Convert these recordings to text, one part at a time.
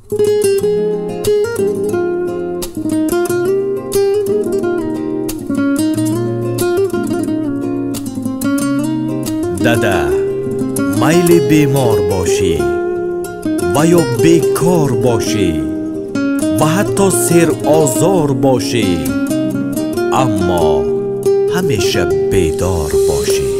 دادا میل بیمار باشی و یا بیکار باشی و حتی سر آزار باشی، اما همیشه بیدار باشی.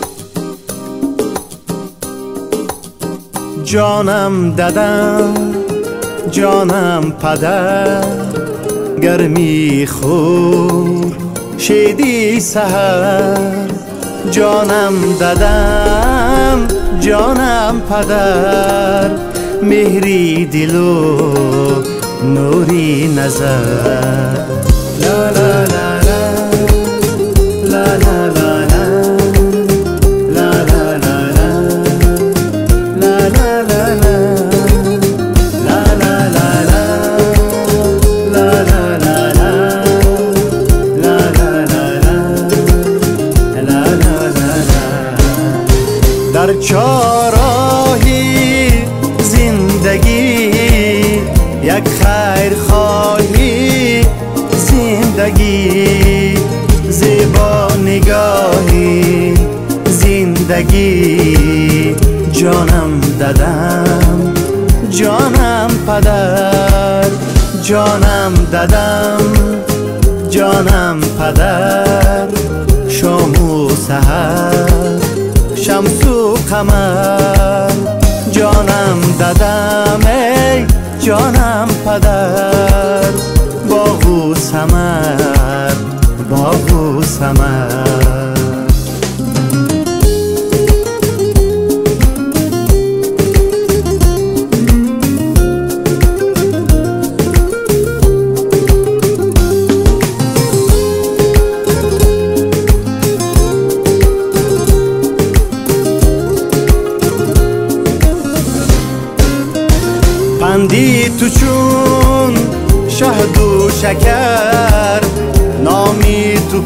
جانم دادم، جانم پدر، گرمی خور شیدی سحر. جانم دادم، جانم پدر، مهری دل و نوری نظر. لا لا لا لا لا لا در چهارراهی زندگی یک خیر خواهی زندگی، زیبا نگاهی زندگی. جانم دادم، جانم پدر، جانم دادم، جانم پدر. شام و سحر، شمس و قمر. جانم دادم ای جانم پدر، باغ و ثمر، باغ و ثمر. پندی تو چون شهد و شکر، نامی تو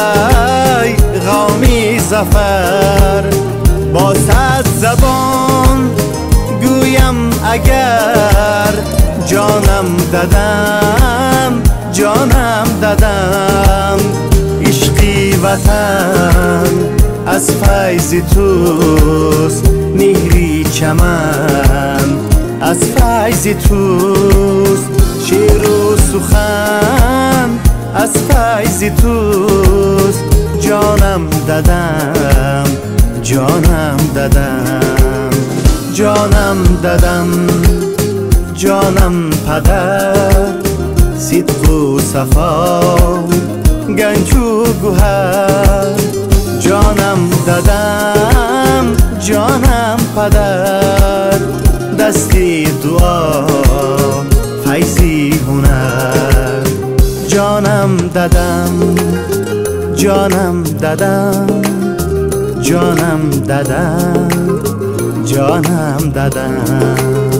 پیغامی ظفر. با صد زبان گویم اگر، جانم دادم، جانم دادم. عشقی وطن از فیض توست، مهری چمن از فیض توست. شعر و سخن از فیض توست. جانم دادم، جانم دادم، جانم دادم، جانم پدر. صدق و صفا گنج و گوهر. جانم دادم، جانم پدر. دستی دعا فیضی هنر. جانم دادم، جانم دادم، جانم دادم، جانم دادم.